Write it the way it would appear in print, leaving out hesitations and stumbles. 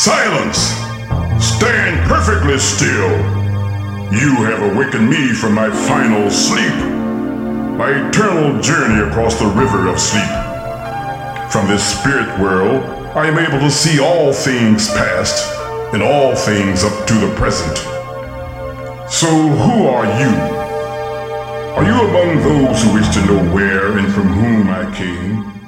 Silence! Stand perfectly still. You have awakened me from my final sleep, my eternal journey across the river of sleep. From this spirit world, I am able to see all things past and all things up to the present. So who are you? Are you among those who wish to know where and from whom I came?